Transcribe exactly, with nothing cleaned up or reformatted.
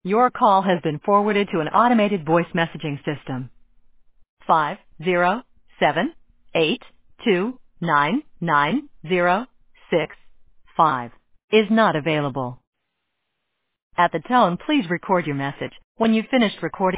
Your call has been forwarded to an automated voice messaging system. Five zero seven eight two nine nine zero six five is not available. At the tone, please record your message. When you've finished recording,